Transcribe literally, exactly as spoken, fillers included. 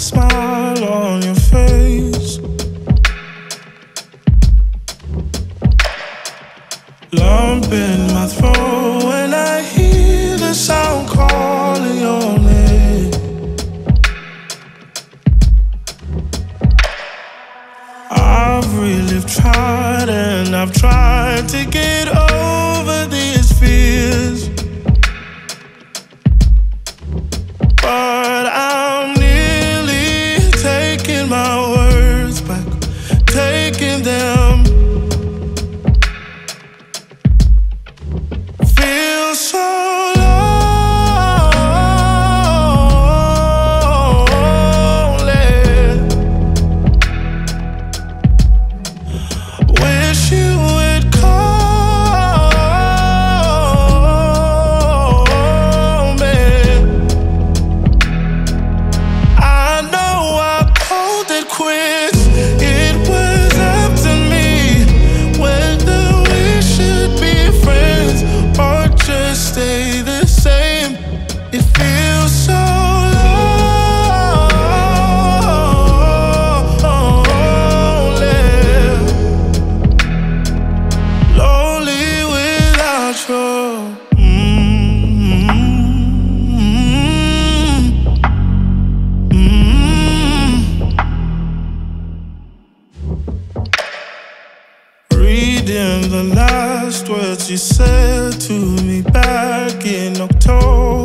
smile on your face. Lump in my throat when I hear the sound calling your name. I've really tried and I've tried to get over these fears, but I'm nearly taking my words back, taking them. Feel so lonely. Wish you would call me. I know I called it quits. It was up to me whether we should be friends or just stay the same. It feels so lonely, lonely without you. Mm-hmm. Mm-hmm. Reading the last words you said to me back in October.